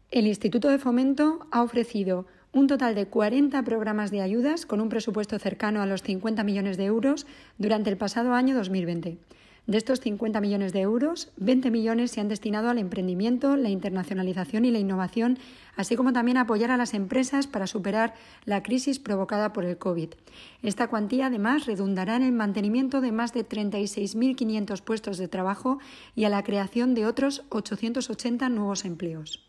El Instituto de Fomento ha ofrecido un total de 40 programas de ayudas con un presupuesto cercano a los 50 millones de euros durante el pasado año 2020. De estos 50 millones de euros, 20 millones se han destinado al emprendimiento, la internacionalización y la innovación, así como también a apoyar a las empresas para superar la crisis provocada por el COVID. Esta cuantía, además, redundará en el mantenimiento de más de 36.500 puestos de trabajo y a la creación de otros 880 nuevos empleos.